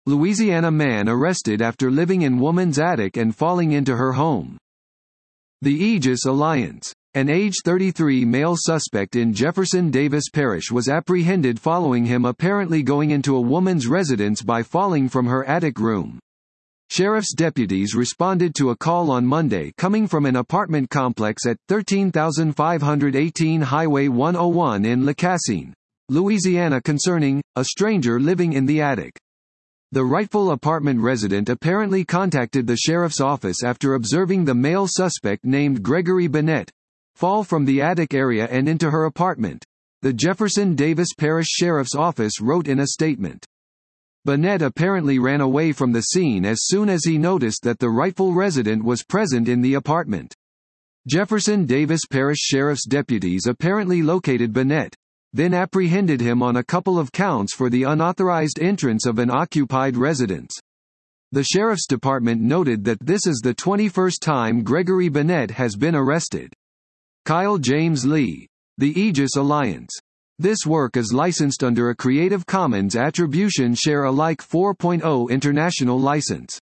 Louisiana man arrested after living in woman's attic and falling into her home. The Aegis Alliance. An age 33 male suspect in Jefferson Davis Parish was apprehended following him apparently going into a woman's residence by falling from her attic room. Sheriff's deputies responded to a call on Monday coming from an apartment complex at 13,518 Highway 101 in Lacassine, Louisiana concerning a stranger living in the attic. The rightful apartment resident apparently contacted the sheriff's office after observing the male suspect named Gregory Bennett fall from the attic area and into her apartment, the Jefferson Davis Parish Sheriff's Office wrote in a statement. Bennett apparently ran away from the scene as soon as he noticed that the rightful resident was present in the apartment. Jefferson Davis Parish Sheriff's deputies apparently located Bennett, then apprehended him on a couple of counts for the unauthorized entrance of an occupied residence. The Sheriff's Department noted that this is the 21st time Gregory Bennett has been arrested. Kyle James Lee. The Aegis Alliance. This work is licensed under a Creative Commons Attribution Share Alike 4.0 international license.